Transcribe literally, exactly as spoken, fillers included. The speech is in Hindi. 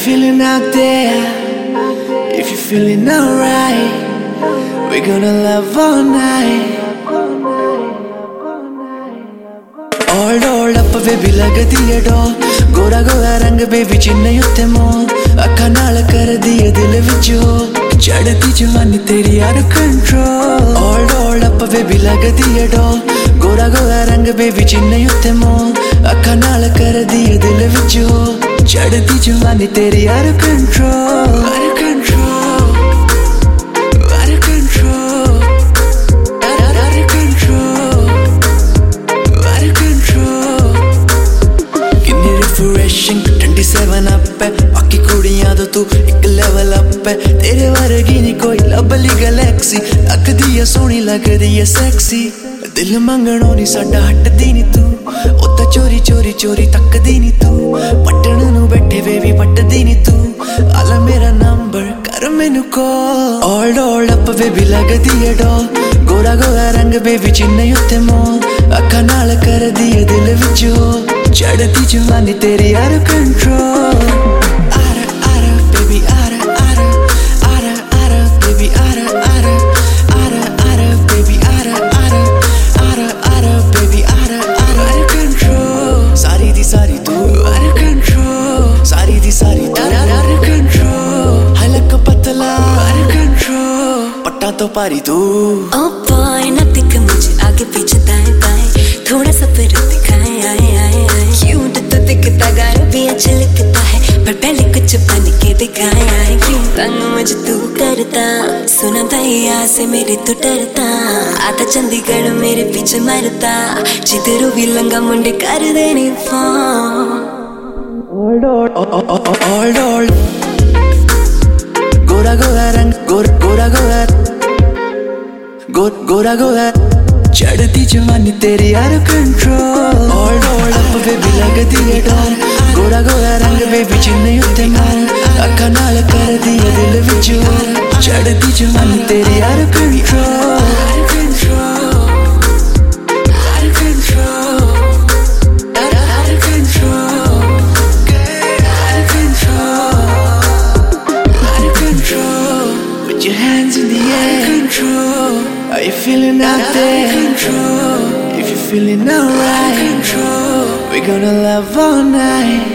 feeling out there? If you're feeling alright, we're gonna love all night. All dolled up baby लगदी है डॉल, गोरा गोरा रंग बेबी चिन्ह उत्ते मोल, अखा नाल कर दिए दिल विच होल, चढ़ती जवानी तेरी out of control. All dolled up baby लगदी है डॉल, गोरा गोरा रंग बेबी चिन्ह उत्ते मोल, अखा नाल कर दिए दिल विच होल, चढ़ती जवानी तेरी out of control. Out of control, out of control, out of control, out of control. Kinni refreshing, twenty-seven up है, बाकी कुड़ियां तो तू एक level up है, तेरे वर्गी नहीं कोई लवली गैलेक्सी, लगदी है सोहनी लगदी है sexy, दिल मंगणों नी साडा हटदी नी तू, ओ तां चोरी चोरी चोरी तकदी नी तू, पटण नूं बैठे बेबी पटदी नी तू, आला मेरा नंबर कर मैनू call. All dolled up baby लगदी है डॉल, गोरा गोरा रंग बेबी चिन्ह उत्ते मोल, अखा नाल कर दिए दिल विच होल, चढ़ती जवानी तेरी out of control. Out of, out of, baby out of, out of, out of, out of, baby out of, out of, out of, out of, baby out of, out of, out of, out of, baby out of, out of, out of control. सारी दी सारी तू out of control, सारी दी सारी तू out of control, हलक पतला out of control, पट्टा तो पारी तू. Oh boy, ना दिख मुझे आगे पीछे दाएं बाएं, थोड़ा सा फिर दिखाए आए आए आए, क्यूट तो दिखता गाना भी अच्छा लिखता है, पर पहले कुछ बन के दिखाए आए, क्यों तंग मुझे तू करता, सुना भैया से मेरे तू डरता, आता चंडीगढ़ मेरे पीछे मरता, जिधरों भी लंगा मुंडे कर देने phone. All dolled, all dolled, Gora Gora रंग गोर गोरा गोरा गोर गोरा गोरा, चढ़ती जवानी तेरी out of control. All dolled up baby लगदी है डॉल, गोरा गोरा रंग बेबी चिन्ह उत्ते मोल, अखा नाल कर दिए दिल विच होल, चढ़ती जवानी तेरी out of control. Out of control, out of control, out of control, out of control, out of control. Put your hands in the air. Out of control. Are you feeling out there? Out of control. If you're feeling alright, we're gonna love all night.